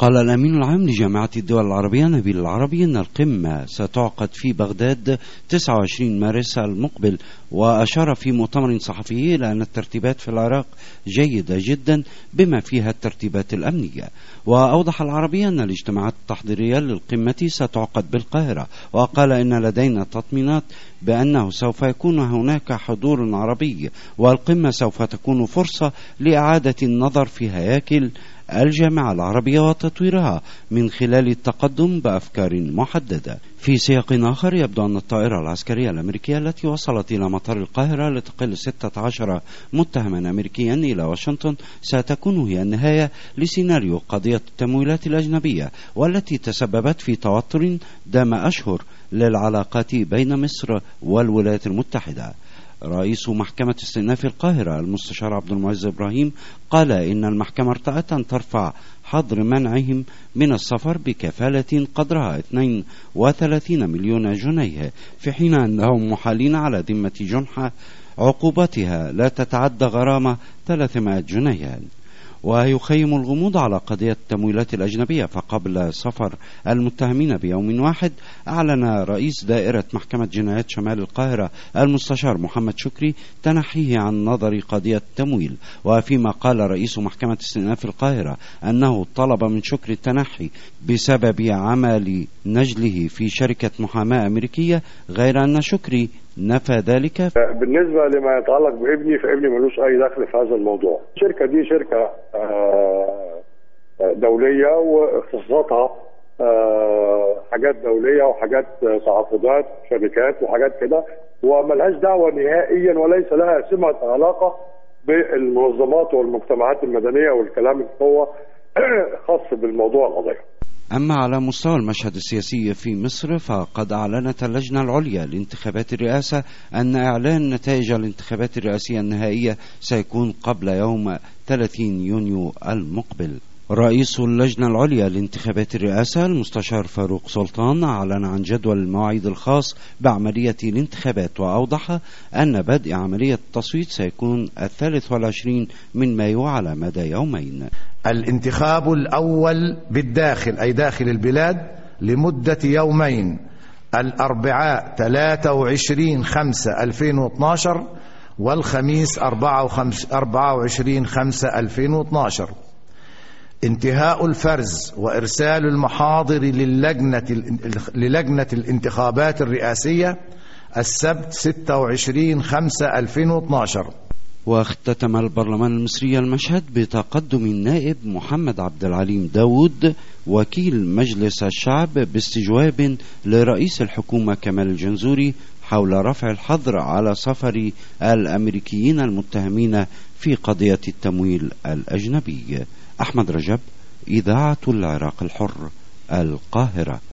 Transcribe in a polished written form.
قال الأمين العام لجامعة الدول العربية نبيل العربي أن القمة ستعقد في بغداد 29 مارس المقبل، وأشار في مؤتمر صحفي إلى أن الترتيبات في العراق جيدة جدا بما فيها الترتيبات الأمنية. وأوضح العربي أن الاجتماعات التحضيرية للقمة ستعقد بالقاهرة، وقال إن لدينا تطمينات بأنه سوف يكون هناك حضور عربي، والقمة سوف تكون فرصة لإعادة النظر في هياكل الجامعة العربية وتطويرها من خلال التقدم بأفكار محددة. في سياق آخر، يبدو أن الطائرة العسكرية الأمريكية التي وصلت إلى مطار القاهرة لتقل 16 متهما أمريكيا إلى واشنطن ستكون هي النهاية لسيناريو قضية التمويلات الأجنبية، والتي تسببت في توتر دام أشهر للعلاقات بين مصر والولايات المتحدة. رئيس محكمة استئناف القاهرة المستشار عبد المعز إبراهيم قال إن المحكمة ارتأت أن ترفع حظر منعهم من السفر بكفالة قدرها 32 مليون جنيه، في حين أنهم محالين على ذمة جنحة عقوبتها لا تتعدى غرامة 300 جنيه. ويخيم الغموض على قضية التمويلات الأجنبية، فقبل سفر المتهمين بيوم واحد أعلن رئيس دائرة محكمة جنايات شمال القاهرة المستشار محمد شكري تنحيه عن نظر قضية التمويل. وفيما قال رئيس محكمة استئناف القاهرة أنه طلب من شكري التنحي بسبب عمل نجله في شركة محاماة أمريكية، غير أن شكري نفى ذلك. بالنسبة لما يتعلق بابني، فابني ملوش أي دخل في هذا الموضوع. الشركة دي شركة دولية، واختصاصاتها حاجات دولية وحاجات تعاقدات شركات وحاجات كده، وملهاش دعوة نهائيا وليس لها سمة علاقة بالمنظمات والمجتمعات المدنية والكلام اللي هو خاص بالموضوع القضية. أما على مستوى المشهد السياسي في مصر، فقد أعلنت اللجنة العليا لانتخابات الرئاسة أن إعلان نتائج الانتخابات الرئاسية النهائية سيكون قبل يوم 30 يونيو المقبل. رئيس اللجنة العليا لانتخابات الرئاسة المستشار فاروق سلطان أعلن عن جدول المواعيد الخاص بعملية الانتخابات، وأوضح أن بدء عملية التصويت سيكون 23 من مايو على مدى يومين. الانتخاب الأول بالداخل أي داخل البلاد لمدة يومين، الأربعاء 23/5/2012 والخميس 24/5/2012. انتهاء الفرز وإرسال المحاضر للجنة الانتخابات الرئاسية السبت 26/5/2012. واختتم البرلمان المصري المشهد بتقدم النائب محمد عبد العليم داود وكيل مجلس الشعب باستجواب لرئيس الحكومة كمال الجنزوري حول رفع الحظر على سفر الأمريكيين المتهمين في قضية التمويل الأجنبي. أحمد رجب، إذاعة العراق الحر، القاهرة.